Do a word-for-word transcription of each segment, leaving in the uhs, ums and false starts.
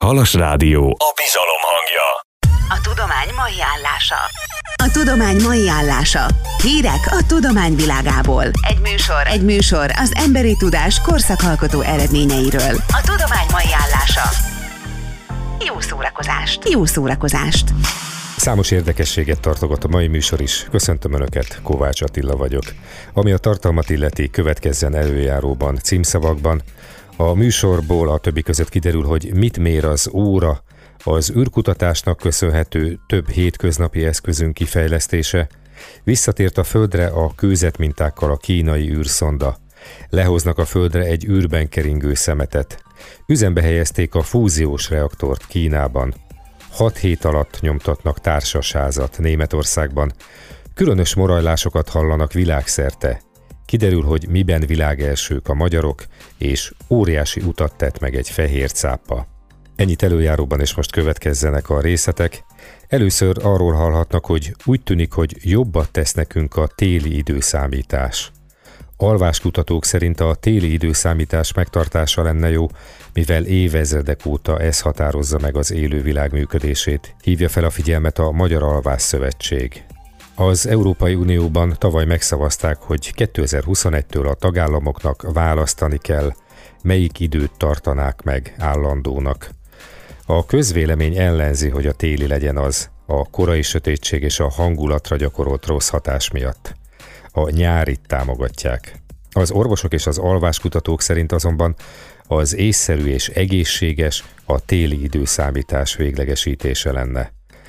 Halas Rádió, a bizalom hangja. A tudomány mai állása. A tudomány mai állása. Hírek a tudomány világából. Egy műsor. Egy műsor az emberi tudás korszakalkotó eredményeiről. A tudomány mai állása. Jó szórakozást. Jó szórakozást. Számos érdekességet tartogat a mai műsor is. Köszöntöm Önöket, Kovács Attila vagyok. Ami a tartalmat illeti, következzen előjáróban, címszavakban. A műsorból a többi között kiderül, hogy mit mér az óra, az űrkutatásnak köszönhető több hétköznapi eszközünk kifejlesztése, visszatért a Földre a kőzetmintákkal a kínai űrszonda, lehoznak a Földre egy űrben keringő szemetet, üzembe helyezték a fúziós reaktort Kínában, hat hét alatt nyomtatnak társasházat Németországban, különös morajlásokat hallanak világszerte, kiderül, hogy miben világelsők a magyarok, és óriási utat tett meg egy fehér cápa. Ennyit előjáróban, és most következzenek a részletek. Először arról hallhatnak, hogy úgy tűnik, hogy jobbat tesz nekünk a téli időszámítás. Alváskutatók szerint a téli időszámítás megtartása lenne jó, mivel évezredek óta ez határozza meg az élővilág működését, hívja fel a figyelmet a Magyar Alvásszövetség. Az Európai Unióban tavaly megszavazták, hogy kétezer-huszonegytől a tagállamoknak választani kell, melyik időt tartanák meg állandónak. A közvélemény ellenzi, hogy a téli legyen az, a korai sötétség és a hangulatra gyakorolt rossz hatás miatt. A nyárit támogatják. Az orvosok és az alváskutatók szerint azonban az észszerű és egészséges a téli időszámítás véglegesítése lenne.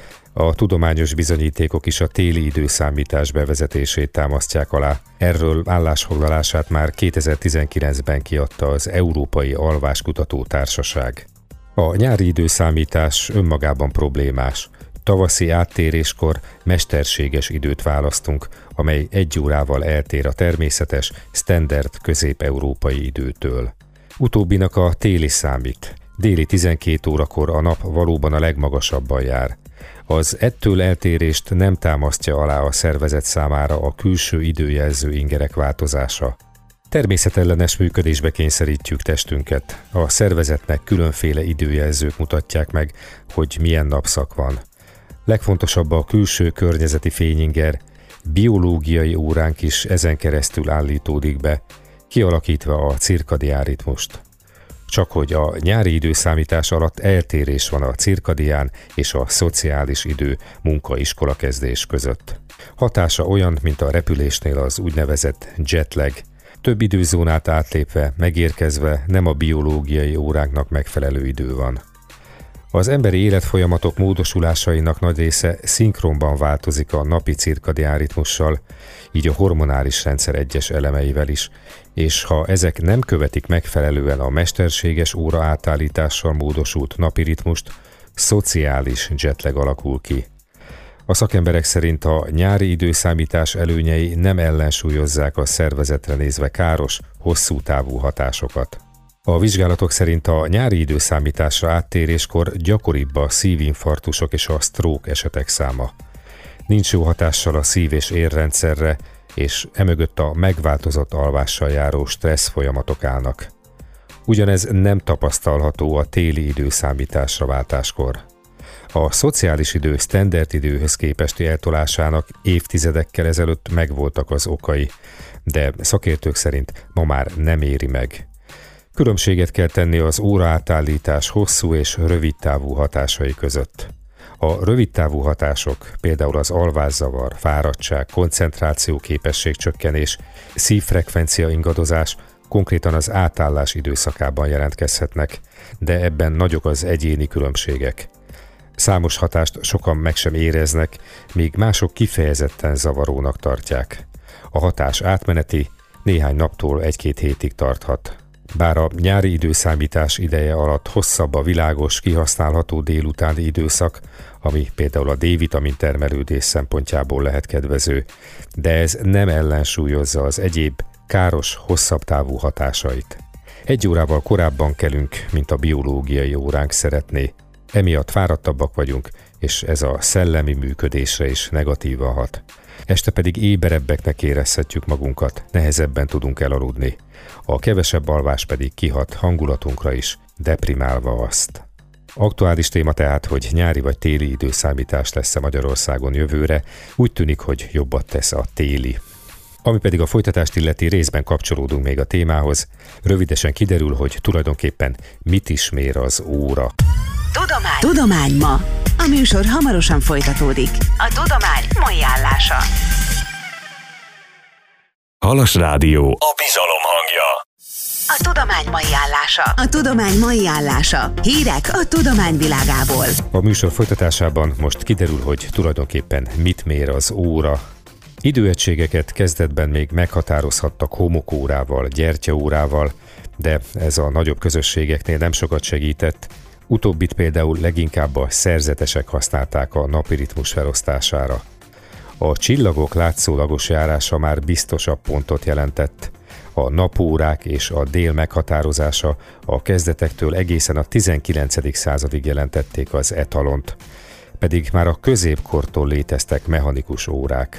A tudományos bizonyítékok is a téli időszámítás bevezetését támasztják alá. Erről állásfoglalását már kétezer-tizenkilencben kiadta az Európai Alváskutató Társaság. A nyári időszámítás önmagában problémás. Tavaszi áttéréskor mesterséges időt választunk, amely egy órával eltér a természetes, standard közép-európai időtől. Utóbbinak a téli számít. Déli tizenkét órakor a nap valóban a legmagasabban jár. Az ettől eltérést nem támasztja alá a szervezet számára a külső időjelző ingerek változása. Természetellenes működésbe kényszerítjük testünket. A szervezetnek különféle időjelzők mutatják meg, hogy milyen napszak van. Legfontosabb a külső környezeti fényinger, biológiai óránk is ezen keresztül állítódik be, kialakítva a cirkadián ritmust. Csak hogy a nyári időszámítás alatt eltérés van a cirkadián és a szociális idő munka-iskola kezdés között. Hatása olyan, mint a repülésnél az úgynevezett jetlag. Több időzónát átlépve, megérkezve nem a biológiai óránknak megfelelő idő van. Az emberi életfolyamatok módosulásainak nagy része szinkronban változik a napi cirkadián ritmussal, így a hormonális rendszer egyes elemeivel is, és ha ezek nem követik megfelelően a mesterséges óra átállítással módosult napi ritmust, szociális jetlag alakul ki. A szakemberek szerint a nyári időszámítás előnyei nem ellensúlyozzák a szervezetre nézve káros, hosszú távú hatásokat. A vizsgálatok szerint a nyári időszámításra áttéréskor gyakoribb a szívinfarktusok és a stroke esetek száma. Nincs jó hatással a szív- és érrendszerre, és emögött a megváltozott alvással járó stressz folyamatok állnak. Ugyanez nem tapasztalható a téli időszámításra váltáskor. A szociális idő standard időhöz képesti eltolásának évtizedekkel ezelőtt megvoltak az okai, de szakértők szerint ma már nem éri meg. Különbséget kell tenni az óraátállítás hosszú és rövidtávú hatásai között. A rövidtávú hatások, például az alvászavar, fáradtság, koncentrációképesség csökkenés, szívfrekvencia ingadozás konkrétan az átállás időszakában jelentkezhetnek, de ebben nagyok az egyéni különbségek. Számos hatást sokan meg sem éreznek, míg mások kifejezetten zavarónak tartják. A hatás átmeneti, néhány naptól egy-két hétig tarthat. Bár a nyári időszámítás ideje alatt hosszabb a világos, kihasználható délutáni időszak, ami például a D-vitamin termelődés szempontjából lehet kedvező, de ez nem ellensúlyozza az egyéb, káros, hosszabb távú hatásait. Egy órával korábban kelünk, mint a biológiai óránk szeretné. Emiatt fáradtabbak vagyunk, és ez a szellemi működésre is negatívan hat. Este pedig éberebbeknek érezhetjük magunkat, nehezebben tudunk elaludni. A kevesebb alvás pedig kihat hangulatunkra is, deprimálva azt. Aktuális téma tehát, hogy nyári vagy téli időszámítás lesz Magyarországon jövőre, úgy tűnik, hogy jobbat tesz a téli. Ami pedig a folytatást illeti, részben kapcsolódunk még a témához. Rövidesen kiderül, hogy tulajdonképpen mit is mér az óra. Tudomány. Tudomány ma. A műsor hamarosan folytatódik. A tudomány mai állása. Halas Rádió. A bizalom hangja. A tudomány mai állása. A tudomány mai állása. Hírek a tudomány világából. A műsor folytatásában most kiderül, hogy tulajdonképpen mit mér az óra. Időegységeket kezdetben még meghatározhattak homokórával, gyertyaórával, de ez a nagyobb közösségeknél nem sokat segített. Utóbbit például leginkább a szerzetesek használták a napi ritmus felosztására. A csillagok látszólagos járása már biztosabb pontot jelentett. A napórák és a dél meghatározása a kezdetektől egészen a tizenkilencedik századig jelentették az etalont, pedig már a középkortól léteztek mechanikus órák.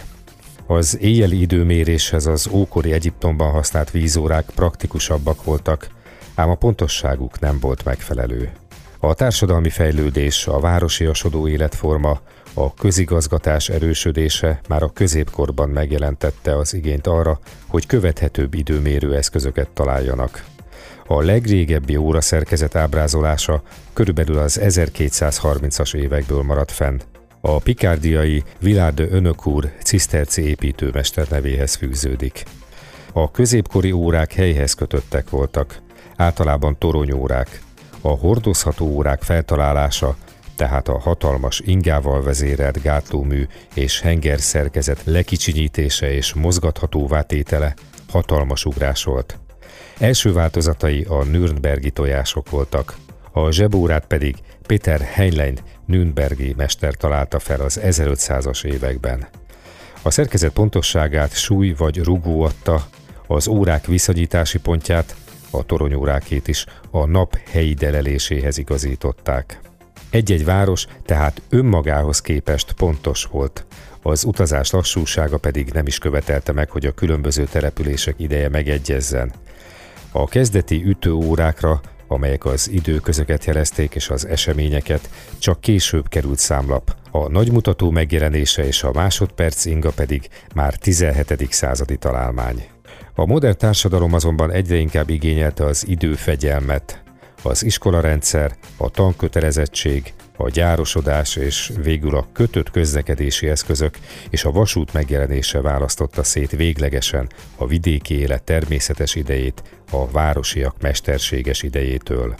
Az éjjeli időméréshez az ókori Egyiptomban használt vízórák praktikusabbak voltak, ám a pontosságuk nem volt megfelelő. A társadalmi fejlődés, a városiasodó életforma, a közigazgatás erősödése már a középkorban megjelentette az igényt arra, hogy követhetőbb időmérő eszközöket találjanak. A legrégebbi óraszerkezet ábrázolása körülbelül az ezerkétszázharmincas évekből maradt fenn. A pikardiai Villard de Heunecourt ciszterci építőmester nevéhez fűződik. A középkori órák helyhez kötöttek voltak, általában toronyórák. A hordozható órák feltalálása, tehát a hatalmas ingával vezérelt gátlómű és henger szerkezet lekicsinyítése és mozgathatóvá tétele hatalmas ugrás volt. Első változatai a nürnbergi tojások voltak, a zsebórát pedig Peter Heinlein nürnbergi mester találta fel az ezerötszázas években. A szerkezet pontosságát súly vagy rugó adta, az órák viszonyítási pontját, a toronyórákét is a nap helyi deleléséhez igazították. Egy-egy város tehát önmagához képest pontos volt, az utazás lassúsága pedig nem is követelte meg, hogy a különböző települések ideje megegyezzen. A kezdeti ütőórákra, amelyek az időközöket jelezték és az eseményeket, csak később került számlap, a nagymutató megjelenése és a másodperc inga pedig már tizenhetedik századi találmány. A modern társadalom azonban egyre inkább igényelte az időfegyelmet. Az iskolarendszer, a tankötelezettség, a gyárosodás és végül a kötött közlekedési eszközök és a vasút megjelenése választotta szét véglegesen a vidéki élet természetes idejét a városiak mesterséges idejétől.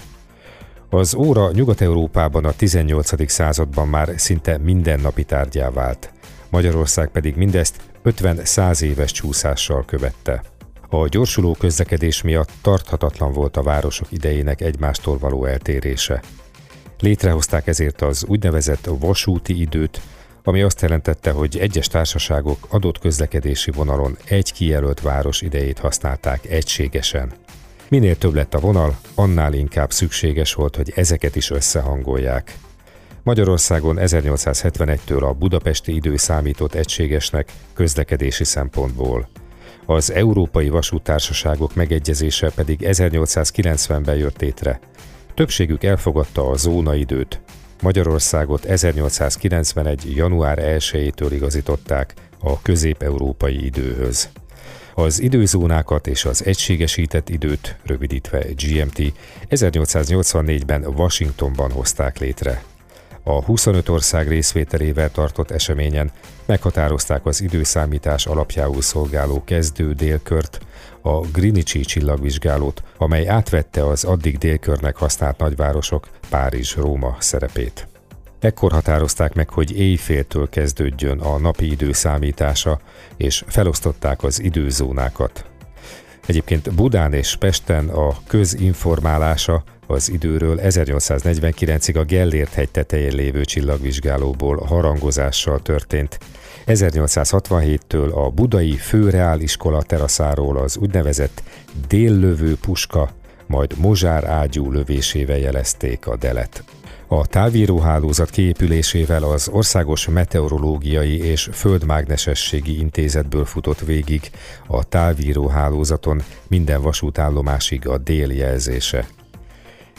Az óra Nyugat-Európában a tizennyolcadik században már szinte mindennapi tárgyá vált, Magyarország pedig mindezt ötven-száz éves csúszással követte. A gyorsuló közlekedés miatt tarthatatlan volt a városok idejének egymástól való eltérése. Létrehozták ezért az úgynevezett vasúti időt, ami azt jelentette, hogy egyes társaságok adott közlekedési vonalon egy kijelölt város idejét használták egységesen. Minél több lett a vonal, annál inkább szükséges volt, hogy ezeket is összehangolják. Magyarországon ezernyolcszázhetvenegytől a budapesti idő számított egységesnek közlekedési szempontból. Az európai vasúttársaságok megegyezése pedig ezernyolcszázkilencvenben jött létre. Többségük elfogadta a zónaidőt. Magyarországot ezernyolcszázkilencvenegy. január elsejétől igazították a közép-európai időhöz. Az időzónákat és az egységesített időt, rövidítve gé em té, ezernyolcszáznyolcvannégyben Washingtonban hozták létre. A huszonöt ország részvételével tartott eseményen meghatározták az időszámítás alapjául szolgáló kezdő délkört, a Greenwichi csillagvizsgálót, amely átvette az addig délkörnek használt nagyvárosok Párizs-Róma szerepét. Ekkor határozták meg, hogy éjféltől kezdődjön a napi idő számítása, és felosztották az időzónákat. Egyébként Budán és Pesten a közinformálása az időről ezernyolcszáznegyvenkilencig a Gellért-hegy tetején lévő csillagvizsgálóból harangozással történt. ezernyolcszázhatvanhéttől a budai főreáliskola teraszáról az úgynevezett déllövő puska, majd mozsár ágyú lövésével jelezték a delet. A távíróhálózat kiépülésével az Országos Meteorológiai és Földmágnesességi Intézetből futott végig a távíróhálózaton minden vasútállomásig a dél jelzése.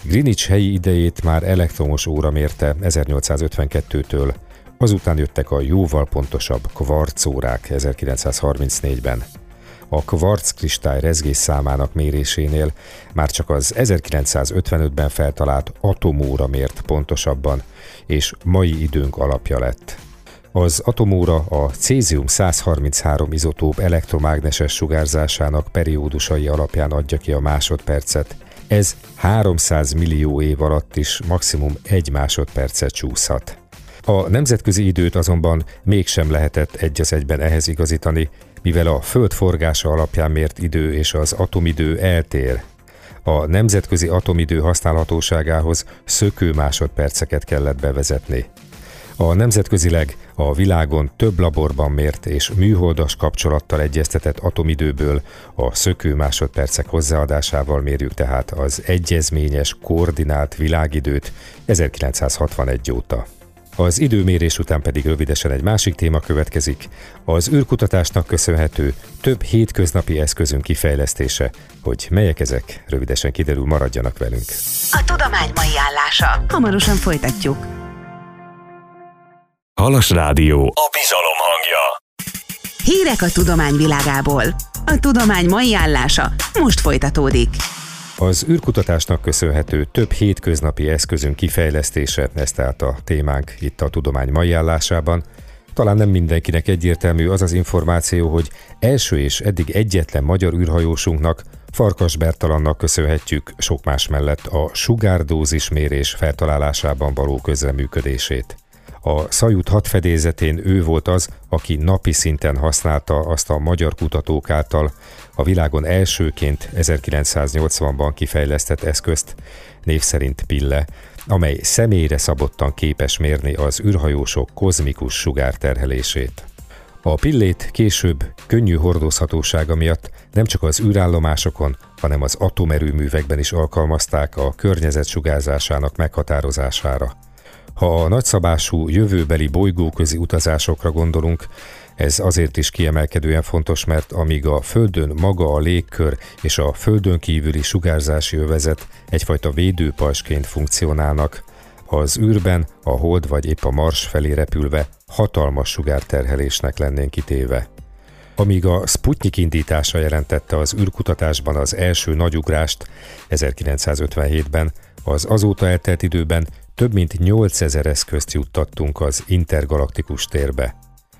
Greenwich helyi idejét már elektromos óra mérte ezernyolcszázötvenkettőtől, azután jöttek a jóval pontosabb kvarcórák ezerkilencszázharmincnégyben. A kvarc kristály rezgés számának mérésénél már csak az ezerkilencszázötvenötben feltalált atomóra mért pontosabban, és mai időnk alapja lett. Az atomóra a cézium száz harminchárom izotóp elektromágneses sugárzásának periódusai alapján adja ki a másodpercet. Ez háromszáz millió év alatt is maximum egy másodpercet csúszhat. A nemzetközi időt azonban mégsem lehetett egy az egyben ehhez igazítani, mivel a Föld forgása alapján mért idő és az atomidő eltér. A nemzetközi atomidő használhatóságához szökő másodperceket kellett bevezetni. A nemzetközileg a világon több laborban mért és műholdas kapcsolattal egyeztetett atomidőből a szökő másodpercek hozzáadásával mérjük tehát az egyezményes, koordinált világidőt ezerkilencszázhatvanegy óta. Az időmérés után pedig rövidesen egy másik téma következik, az űrkutatásnak köszönhető több hétköznapi eszközünk kifejlesztése, hogy melyek ezek, rövidesen kiderül, maradjanak velünk. A tudomány mai állása. Hamarosan folytatjuk. Halas Rádió, a bizalom hangja. Hírek a tudomány világából. A tudomány mai állása most folytatódik. Az űrkutatásnak köszönhető több hétköznapi eszközünk kifejlesztése, ez tehát a témánk itt a tudomány mai állásában. Talán nem mindenkinek egyértelmű az az információ, hogy első és eddig egyetlen magyar űrhajósunknak, Farkas Bertalannak köszönhetjük sok más mellett a sugárdózismérés feltalálásában való közreműködését. A Szajut hadfedélzetén ő volt az, aki napi szinten használta azt a magyar kutatók által a világon elsőként ezerkilencszáznyolcvanban kifejlesztett eszközt, név szerint Pille, amely személyre szabottan képes mérni az űrhajósok kozmikus sugárterhelését. A Pillét később könnyű hordozhatósága miatt nem csak az űrállomásokon, hanem az atomerőművekben is alkalmazták a környezet sugárzásának meghatározására. Ha a nagyszabású jövőbeli bolygóközi utazásokra gondolunk, ez azért is kiemelkedően fontos, mert amíg a Földön maga a légkör és a Földön kívüli sugárzási övezet egyfajta védőpajzsként funkcionálnak, az űrben, a Hold vagy épp a Mars felé repülve hatalmas sugárterhelésnek lennénk kitéve. Amíg a Sputnik indítása jelentette az űrkutatásban az első nagyugrást ezerkilencszázötvenhétben, az azóta eltelt időben több mint nyolcezer eszközt juttattunk az intergalaktikus térbe.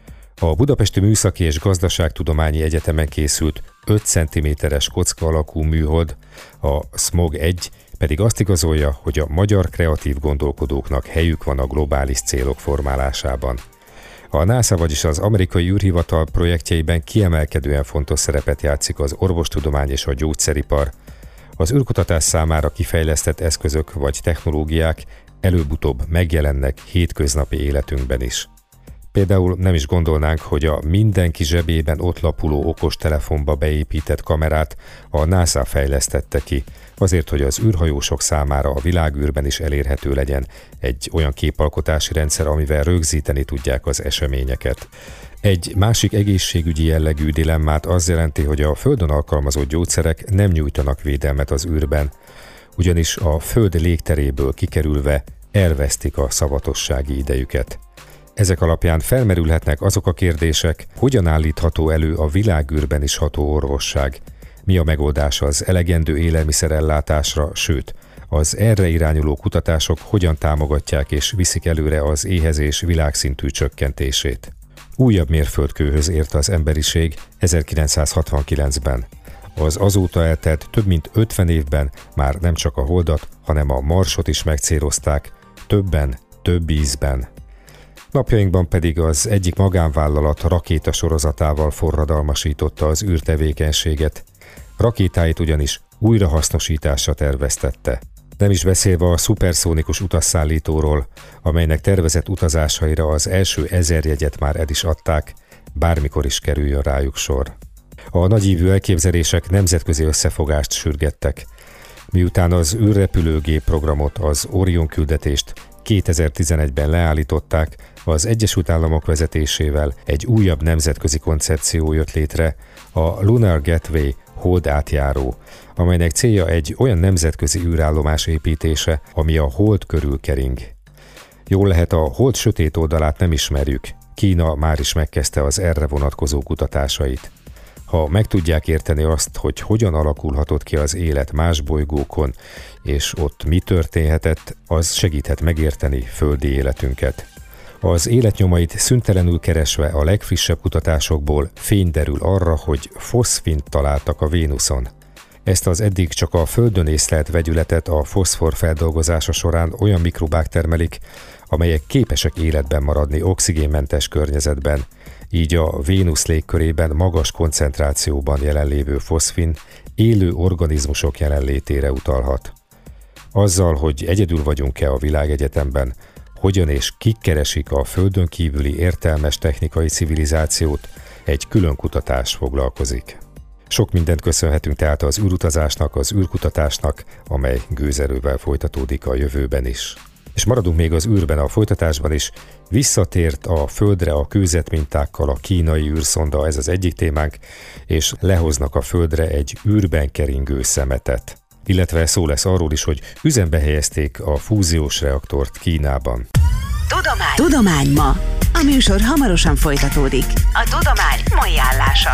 A Budapesti Műszaki és Gazdaságtudományi Egyetemen készült öt centiméteres kocka alakú műhold, a Smog egy pedig azt igazolja, hogy a magyar kreatív gondolkodóknak helyük van a globális célok formálásában. A NASA, vagyis az Amerikai űrhivatal projektjeiben kiemelkedően fontos szerepet játszik az orvostudomány és a gyógyszeripar. Az űrkutatás számára kifejlesztett eszközök vagy technológiák előbb-utóbb megjelennek hétköznapi életünkben is. Például nem is gondolnánk, hogy a mindenki zsebében ott lapuló okostelefonba beépített kamerát a NASA fejlesztette ki, azért, hogy az űrhajósok számára a világűrben is elérhető legyen egy olyan képalkotási rendszer, amivel rögzíteni tudják az eseményeket. Egy másik egészségügyi jellegű dilemmát az jelenti, hogy a Földön alkalmazott gyógyszerek nem nyújtanak védelmet az űrben, ugyanis a Föld légteréből kikerülve elvesztik a szavatossági idejüket. Ezek alapján felmerülhetnek azok a kérdések, hogyan állítható elő a világűrben is ható orvosság, mi a megoldás az elegendő élelmiszerellátásra, sőt, az erre irányuló kutatások hogyan támogatják és viszik előre az éhezés világszintű csökkentését. Újabb mérföldkőhöz ért az emberiség ezerkilencszázhatvankilencben. Az azóta eltelt több mint ötven évben már nem csak a Holdat, hanem a Marsot is megcélozták, többen, több ízben. Napjainkban pedig az egyik magánvállalat rakéta sorozatával forradalmasította az űrtevékenységet. Rakétáit ugyanis újrahasznosításra terveztette. Nem is beszélve a szuperszónikus utasszállítóról, amelynek tervezett utazásaira az első ezer jegyet már el is adták, bármikor is kerüljön rájuk sor. A nagyívű elképzelések nemzetközi összefogást sürgettek. Miután az űrrepülőgép programot, az Orion küldetést kétezer-tizenegyben leállították, az Egyesült Államok vezetésével egy újabb nemzetközi koncepció jött létre, a Lunar Gateway hold átjáró, amelynek célja egy olyan nemzetközi űrállomás építése, ami a hold körül kering. Jól lehet, a hold sötét oldalát nem ismerjük, Kína már is megkezdte az erre vonatkozó kutatásait. Ha meg tudják érteni azt, hogy hogyan alakulhatott ki az élet más bolygókon, és ott mi történhetett, az segíthet megérteni földi életünket. Az életnyomait szüntelenül keresve a legfrissebb kutatásokból fény derül arra, hogy foszfint találtak a Vénuszon. Ezt az eddig csak a Földön észlelt vegyületet a foszfor feldolgozása során olyan mikrobák termelik, amelyek képesek életben maradni oxigénmentes környezetben, így a Vénusz légkörében magas koncentrációban jelenlévő foszfin élő organizmusok jelenlétére utalhat. Azzal, hogy egyedül vagyunk-e a világegyetemben, hogyan és kik keresik a Földön kívüli értelmes technikai civilizációt, egy külön kutatás foglalkozik. Sok mindent köszönhetünk tehát az űrutazásnak, az űrkutatásnak, amely gőzerővel folytatódik a jövőben is. És maradunk még az űrben, a folytatásban is. Visszatért a Földre a kőzetmintákkal a kínai űrszonda, ez az egyik témánk, és lehoznak a Földre egy űrben keringő szemetet. Illetve szó lesz arról is, hogy üzembe helyezték a fúziós reaktort Kínában. Tudomány. Tudomány ma. A műsor hamarosan folytatódik. A tudomány mai állása.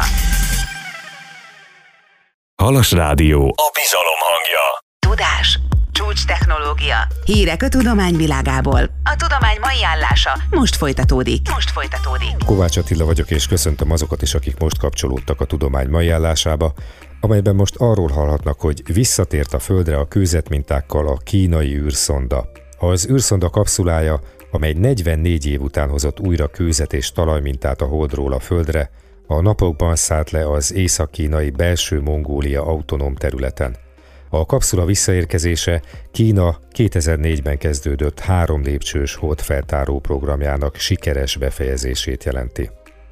Halas Rádió. A bizalom hangja. Tudás. Csúcs technológia. Hírek a tudomány világából. A tudomány mai állása most folytatódik. Most folytatódik. Kovács Attila vagyok, és köszöntöm azokat is, akik most kapcsolódtak a tudomány mai állásába, amelyben most arról hallhatnak, hogy visszatért a Földre a kőzetmintákkal a kínai űrszonda. Az űrszonda kapszulája, amely negyvennégy év után hozott újra kőzet és talajmintát a Holdról a Földre, a napokban szállt le az észak-kínai belső Mongólia autonóm területen. A kapszula visszaérkezése Kína kétezer-négyben kezdődött három lépcsős holdfeltáró programjának sikeres befejezését jelenti.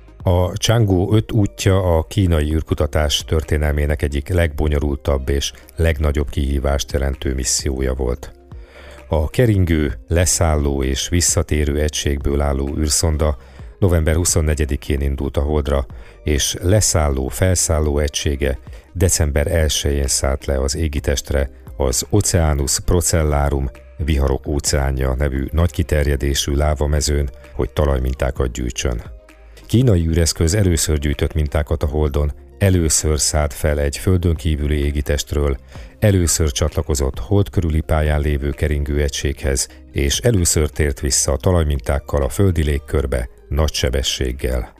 A Chang'e öt útja a kínai űrkutatás történelmének egyik legbonyolultabb és legnagyobb kihívást jelentő missziója volt. A keringő, leszálló és visszatérő egységből álló űrszonda november huszonnegyedikén indult a Holdra, és leszálló-felszálló egysége december elsején szállt le az égitestre az Oceanus Procellarum viharok óceánja nevű nagy kiterjedésű lávamezőn, hogy talajmintákat gyűjtsön. Kínai űreszköz először gyűjtött mintákat a Holdon, először szállt fel egy földön kívüli égitestről, először csatlakozott hold körüli pályán lévő keringő egységhez, és először tért vissza a talajmintákkal a földi légkörbe nagy sebességgel.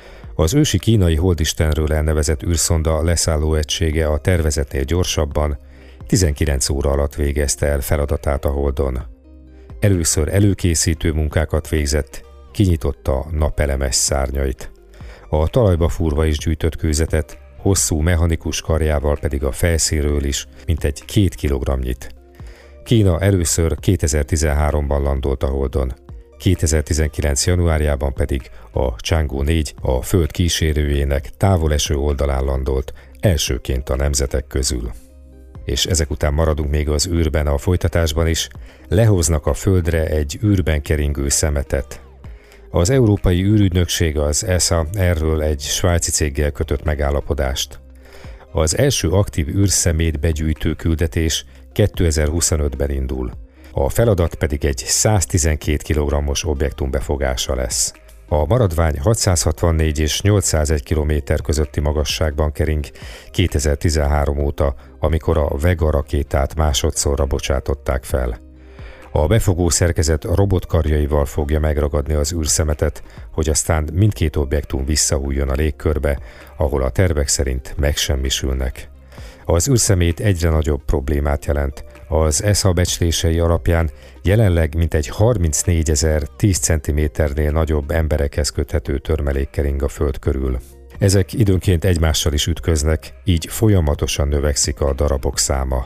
Az ősi kínai holdistenről elnevezett űrszonda leszálló egysége a tervezetnél gyorsabban, tizenkilenc óra alatt végezte el feladatát a Holdon. Először előkészítő munkákat végzett, kinyitotta a napelemes szárnyait. A talajba fúrva is gyűjtött kőzetet, hosszú mechanikus karjával pedig a felszínről is mintegy két kilogramnyit. Kína először kétezer-tizenháromban landolt a Holdon, kétezer-tizenkilenc januárjában pedig a Chang'e négy a Föld kísérőjének távoleső oldalán landolt, elsőként a nemzetek közül. És ezek után maradunk még az űrben, a folytatásban is, lehoznak a Földre egy űrben keringő szemetet. Az Európai űrügynökség, az E S A erről egy svájci céggel kötött megállapodást. Az első aktív űrszemét begyűjtő küldetés kétezer-huszonötben indul. A feladat pedig egy száztizenkét kilogrammos objektum befogása lesz. A maradvány hatszázhatvannégy és nyolcszázegy kilométer közötti magasságban kering kétezer-tizenhárom óta, amikor a Vega rakétát másodszorra bocsátották fel. A befogó szerkezet robotkarjaival fogja megragadni az űrszemetet, hogy aztán mindkét objektum visszahújjon a légkörbe, ahol a tervek szerint megsemmisülnek. Az űrszemét egyre nagyobb problémát jelent. Az E S A becslései alapján jelenleg mintegy harmincnégyezer tíz centiméternél nagyobb emberekhez köthető törmelék kering a Föld körül. Ezek időnként egymással is ütköznek, így folyamatosan növekszik a darabok száma.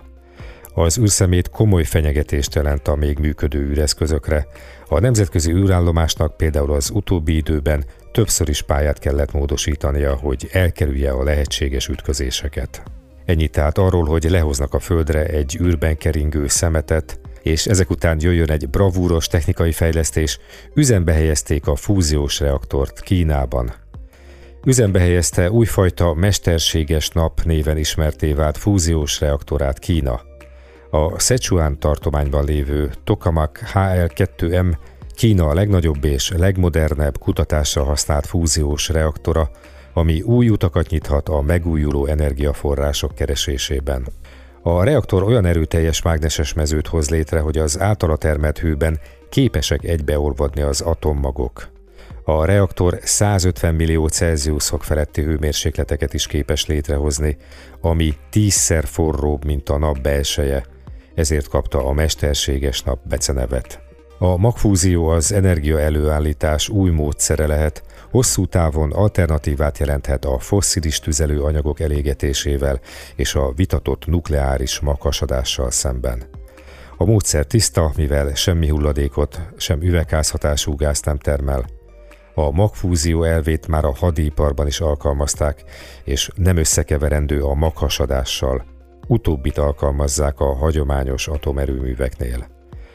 Az űrszemét komoly fenyegetést jelent a még működő űreszközökre. A nemzetközi űrállomásnak például az utóbbi időben többször is pályát kellett módosítania, hogy elkerülje a lehetséges ütközéseket. Ennyit tehát arról, hogy lehoznak a Földre egy űrben keringő szemetet, és ezek után jöjjön egy bravúros technikai fejlesztés, üzembe helyezték a fúziós reaktort Kínában. Üzembe helyezte újfajta mesterséges nap néven ismertté vált fúziós reaktorát Kína. A Szechuan tartományban lévő Tokamak há el kettő em Kína a legnagyobb és legmodernebb kutatásra használt fúziós reaktora, ami új utakat nyithat a megújuló energiaforrások keresésében. A reaktor olyan erőteljes mágneses mezőt hoz létre, hogy az általa termelt hőben képesek egybeolvadni az atommagok. A reaktor százötven millió Celsius fok feletti hőmérsékleteket is képes létrehozni, ami tízszer forróbb, mint a nap belseje, ezért kapta a mesterséges nap becenevet. A magfúzió az energia előállítás új módszere lehet, hosszú távon alternatívát jelenthet a fosszilis tüzelőanyagok elégetésével és a vitatott nukleáris maghasadással szemben. A módszer tiszta, mivel semmi hulladékot, sem üvegházhatású gázt nem termel. A magfúzió elvét már a hadiparban is alkalmazták, és nem összekeverendő a maghasadással. Utóbbit alkalmazzák a hagyományos atomerőműveknél.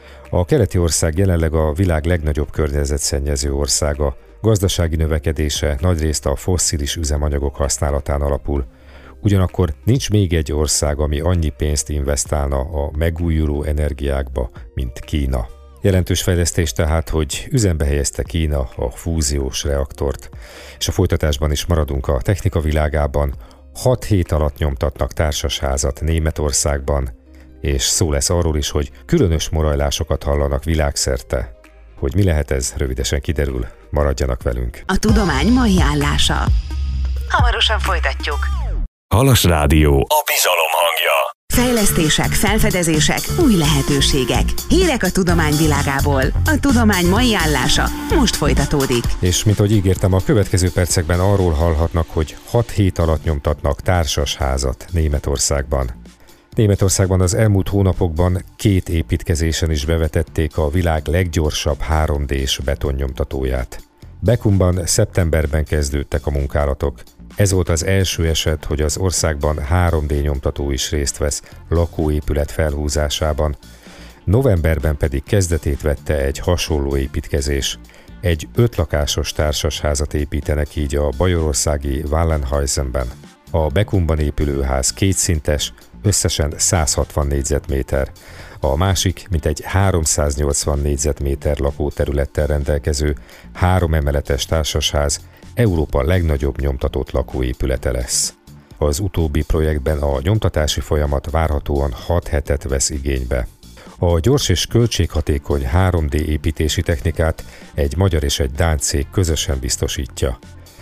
A keleti ország jelenleg a világ legnagyobb környezetszennyező országa, gazdasági növekedése nagyrészt a fosszilis üzemanyagok használatán alapul, ugyanakkor nincs még egy ország, ami annyi pénzt investálna a megújuló energiákba, mint Kína. Jelentős fejlesztés tehát, hogy üzembe helyezte Kína a fúziós reaktort, és a folytatásban is maradunk a technika világában. Hat hét alatt nyomtatnak társasházat Németországban, és szó lesz arról is, hogy különös morajlásokat hallanak világszerte. Hogy mi lehet ez, rövidesen kiderül, maradjanak velünk. A tudomány mai állása. Hamarosan folytatjuk. Halas Rádió, a bizalom hangja. Fejlesztések, felfedezések, új lehetőségek. Hírek a tudomány világából. A tudomány mai állása most folytatódik. És mint ahogy ígértem, a következő percekben arról hallhatnak, hogy hat hét alatt nyomtatnak társasházat Németországban. Németországban az elmúlt hónapokban két építkezésen is bevetették a világ leggyorsabb három dés betonnyomtatóját. Becumban szeptemberben kezdődtek a munkálatok. Ez volt az első eset, hogy az országban három dé nyomtató is részt vesz lakóépület felhúzásában. Novemberben pedig kezdetét vette egy hasonló építkezés. Egy ötlakásos társasházat építenek így a bajorországi Wallenhausenben. A Becumban épülő ház kétszintes, összesen száz hatvan négyzetméter. A másik, mintegy háromszáznyolcvan négyzetméter lakóterülettel rendelkező három emeletes társasház Európa legnagyobb nyomtatott lakóépülete lesz. Az utóbbi projektben a nyomtatási folyamat várhatóan hat hetet vesz igénybe. A gyors és költséghatékony három dé építési technikát egy magyar és egy dán cég közösen biztosítja.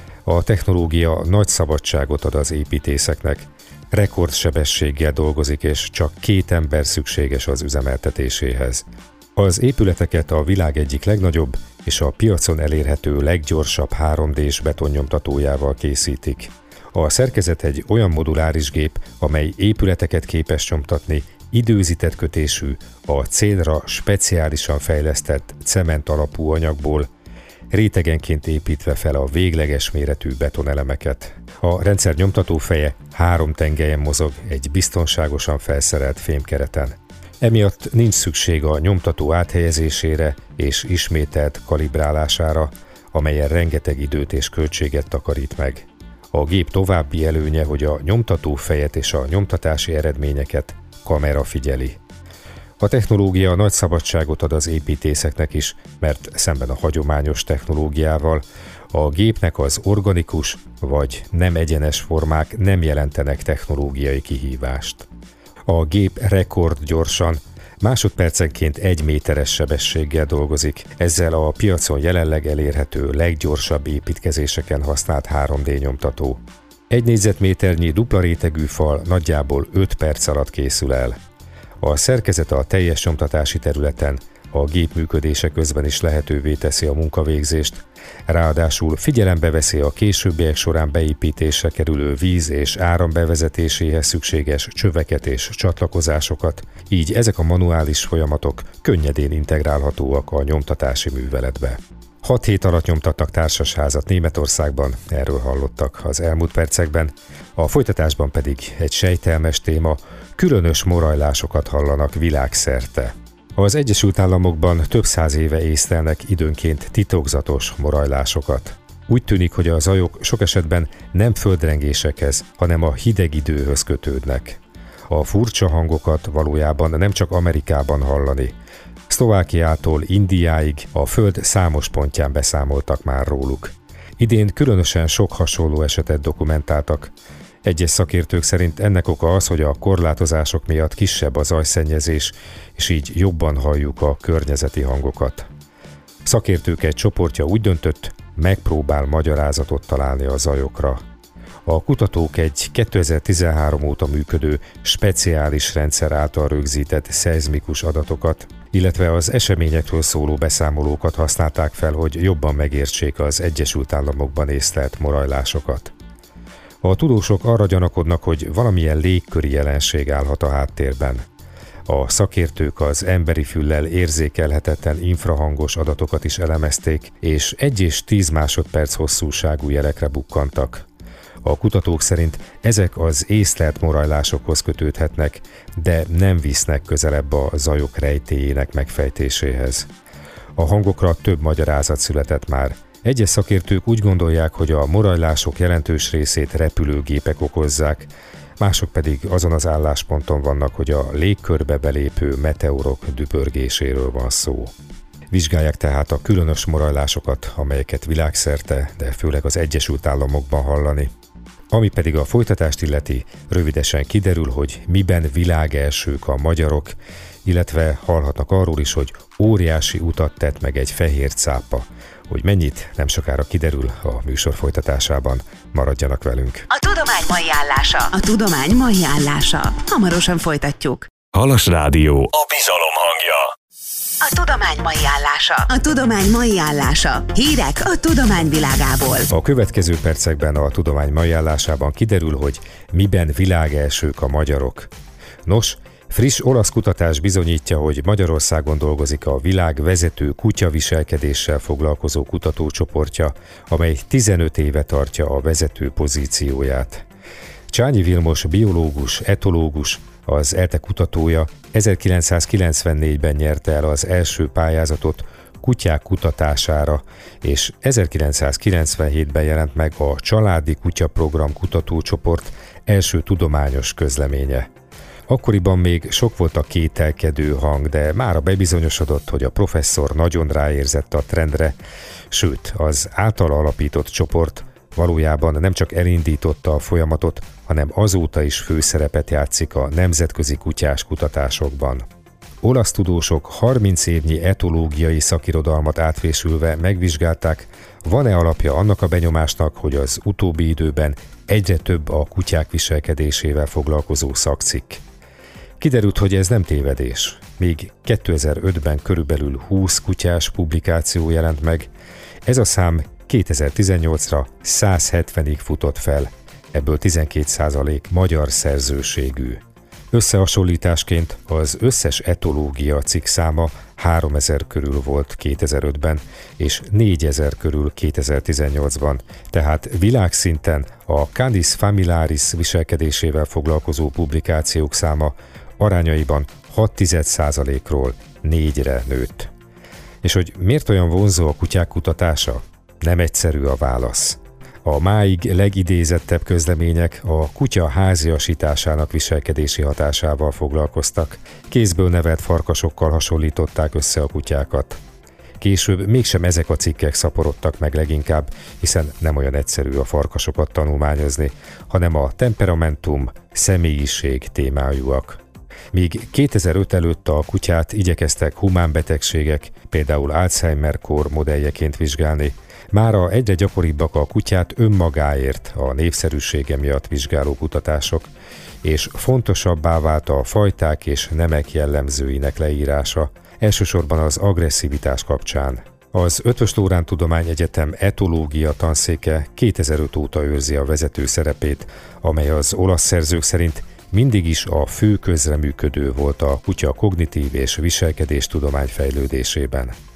A technológia nagy szabadságot ad az építészeknek, rekordsebességgel dolgozik, és csak két ember szükséges az üzemeltetéséhez. Az épületeket a világ egyik legnagyobb és a piacon elérhető leggyorsabb három dés betonnyomtatójával készítik. A szerkezet egy olyan moduláris gép, amely épületeket képes nyomtatni időzített kötésű, a célra speciálisan fejlesztett cement alapú anyagból, rétegenként építve fel a végleges méretű betonelemeket. A rendszer nyomtatófeje három tengelyen mozog egy biztonságosan felszerelt fémkereten. Emiatt nincs szükség a nyomtató áthelyezésére és ismételt kalibrálására, amelyen rengeteg időt és költséget takarít meg. A gép további előnye, hogy a nyomtatófejet és a nyomtatási eredményeket kamera figyeli. A technológia nagy szabadságot ad az építészeknek is, mert szemben a hagyományos technológiával a gépnek az organikus vagy nem egyenes formák nem jelentenek technológiai kihívást. A gép rekordgyorsan, másodpercenként egy méteres sebességgel dolgozik, ezzel a piacon jelenleg elérhető leggyorsabb építkezéseken használt három dé nyomtató. Egy négyzetméternyi dupla rétegű fal nagyjából öt perc alatt készül el. A szerkezet a teljes nyomtatási területen a gép működése közben is lehetővé teszi a munkavégzést, ráadásul figyelembe veszi a későbbiek során beépítésre kerülő víz és áram bevezetéséhez szükséges csöveket és csatlakozásokat, így ezek a manuális folyamatok könnyedén integrálhatóak a nyomtatási műveletbe. Hat hét alatt nyomtattak társasházat Németországban, erről hallottak az elmúlt percekben, a folytatásban pedig egy sejtelmes téma, különös morajlásokat hallanak világszerte. Az Egyesült Államokban több száz éve észlelnek időnként titokzatos morajlásokat. Úgy tűnik, hogy a zajok sok esetben nem földrengésekhez, hanem a hideg időhöz kötődnek. A furcsa hangokat valójában nem csak Amerikában hallani. Szlovákiától Indiáig a föld számos pontján beszámoltak már róluk. Idén különösen sok hasonló esetet dokumentáltak. Egyes szakértők szerint ennek oka az, hogy a korlátozások miatt kisebb a zajszennyezés, és így jobban halljuk a környezeti hangokat. Szakértők egy csoportja úgy döntött, megpróbál magyarázatot találni a zajokra. A kutatók egy kétezer-tizenhárom óta működő speciális rendszer által rögzített szeizmikus adatokat, illetve az eseményekről szóló beszámolókat használták fel, hogy jobban megértsék az Egyesült Államokban észlelt morajlásokat. A tudósok arra gyanakodnak, hogy valamilyen légköri jelenség állhat a háttérben. A szakértők az emberi füllel érzékelhetetlen infrahangos adatokat is elemezték, és egy és tíz másodperc hosszúságú jelekre bukkantak. A kutatók szerint ezek az észlelt morajlásokhoz kötődhetnek, de nem visznek közelebb a zajok rejtélyének megfejtéséhez. A hangokra több magyarázat született már. Egyes szakértők úgy gondolják, hogy a morajlások jelentős részét repülőgépek okozzák, mások pedig azon az állásponton vannak, hogy a légkörbe belépő meteorok dübörgéséről van szó. Vizsgálják tehát a különös morajlásokat, amelyeket világszerte, de főleg az Egyesült Államokban hallani. Ami pedig a folytatást illeti, rövidesen kiderül, hogy miben világelsők a magyarok, illetve hallhatnak arról is, hogy óriási utat tett meg egy fehér cápa. Hogy mennyit, nem sokára kiderül a műsor folytatásában. Maradjanak velünk! A tudomány mai állása. A tudomány mai állása. Hamarosan folytatjuk. Halas Rádió. A bizalom hangja. A tudomány mai állása. A tudomány mai állása. Hírek a tudomány világából. A következő percekben a tudomány mai állásában kiderül, hogy miben világelsők a magyarok. Nos, friss olasz kutatás bizonyítja, hogy Magyarországon dolgozik a világ vezető kutyaviselkedéssel foglalkozó kutatócsoportja, amely tizenöt éve tartja a vezető pozícióját. Csányi Vilmos biológus, etológus, az é e té kutatója ezerkilencszázkilencvennégyben nyerte el az első pályázatot kutyák kutatására, és ezerkilencszázkilencvenhétben jelent meg a Családi Kutyaprogram kutatócsoport első tudományos közleménye. Akkoriban még sok volt a kételkedő hang, de mára bebizonyosodott, hogy a professzor nagyon ráérzett a trendre, sőt, az általa alapított csoport valójában nem csak elindította a folyamatot, hanem azóta is főszerepet játszik a nemzetközi kutyás kutatásokban. Olasz tudósok harminc évnyi etológiai szakirodalmat átvésülve megvizsgálták, van-e alapja annak a benyomásnak, hogy az utóbbi időben egyre több a kutyák viselkedésével foglalkozó szakcikk. Kiderült, hogy ez nem tévedés. Még kétezer-ötben körülbelül húsz kutyás publikáció jelent meg, ez a szám kétezer-tizennyolcra száz hetvenig futott fel, ebből tizenkét százalék magyar szerzőségű. Összehasonlításként az összes etológia cikk száma háromezer körül volt kétezer-ötben, és négyezer körül kétezer-tizennyolcban, tehát világszinten a Canis familiaris viselkedésével foglalkozó publikációk száma arányaiban hat tized százalékról négyre nőtt. És hogy miért olyan vonzó a kutyák kutatása? Nem egyszerű a válasz. A máig legidézettebb közlemények a kutya háziasításának viselkedési hatásával foglalkoztak. Kézből nevelt farkasokkal hasonlították össze a kutyákat. Később mégsem ezek a cikkek szaporodtak meg leginkább, hiszen nem olyan egyszerű a farkasokat tanulmányozni, hanem a temperamentum, személyiség témájúak. Míg kétezer-öt előtt a kutyát igyekeztek humán betegségek, például Alzheimer-kór modelljeként vizsgálni, mára egyre gyakoribbak a kutyát önmagáért, a népszerűsége miatt vizsgáló kutatások, és fontosabbá vált a fajták és nemek jellemzőinek leírása, elsősorban az agresszivitás kapcsán. Az Eötvös Loránd Tudományegyetem etológia tanszéke kétezer-öt óta őrzi a vezető szerepét, amely az olasz szerzők szerint mindig is a fő közreműködő volt a kutya kognitív és viselkedéstudomány fejlődésében.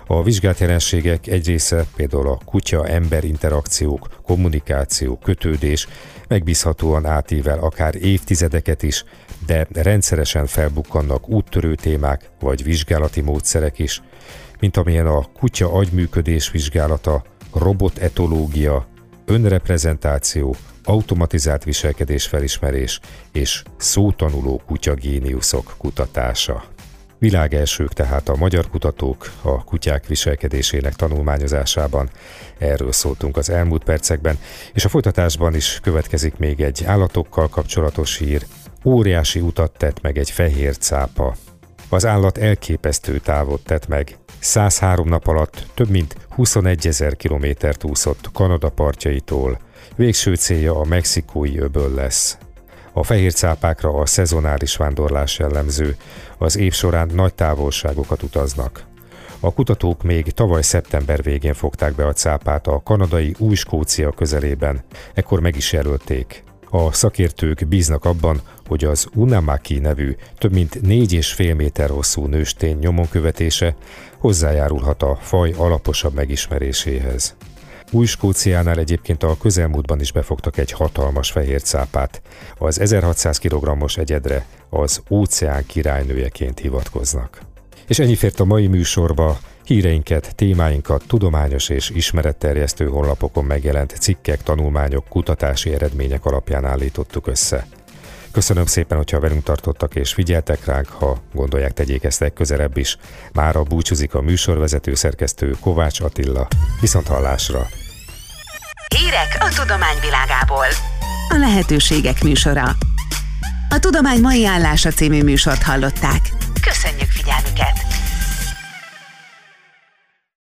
A vizsgált jelenségek egy része, például a kutya-ember interakciók, kommunikáció, kötődés megbízhatóan átível akár évtizedeket is, de rendszeresen felbukkannak úttörő témák vagy vizsgálati módszerek is, mint amilyen a kutya agyműködés vizsgálata, robotetológia, önreprezentáció, automatizált viselkedésfelismerés és szótanuló kutyagéniuszok kutatása. Világelsők tehát a magyar kutatók a kutyák viselkedésének tanulmányozásában. Erről szóltunk az elmúlt percekben, és a folytatásban is következik még egy állatokkal kapcsolatos hír. Óriási utat tett meg egy fehér cápa. Az állat elképesztő távot tett meg. száz három nap alatt több mint huszonegyezer kilométert úszott Kanada partjaitól. Végső célja a mexikói öböl lesz. A fehér cápákra a szezonális vándorlás jellemző, az év során nagy távolságokat utaznak. A kutatók még tavaly szeptember végén fogták be a cápát a kanadai Új-Skócia közelében, ekkor meg is jelölték. A szakértők bíznak abban, hogy az Unamaki nevű több mint négy és fél méter hosszú nőstény nyomon követése hozzájárulhat a faj alaposabb megismeréséhez. Új-Skóciánál egyébként a közelmúltban is befogtak egy hatalmas fehér cápát. Az ezerhatszáz kilogrammos egyedre az óceán királynőjeként hivatkoznak. És ennyi fért a mai műsorba. Híreinket, témáinkat tudományos és ismeretterjesztő honlapokon megjelent cikkek, tanulmányok, kutatási eredmények alapján állítottuk össze. Köszönöm szépen, hogyha velünk tartottak és figyeltek ránk, ha gondolják, tegyék ezt legközelebb is. Mára búcsúzik a műsorvezető szerkesztő Kovács Attila. Viszont hallásra! Hírek a tudomány világából. A lehetőségek műsora. A Tudomány mai állása című műsort hallották. Köszönjük figyelmüket!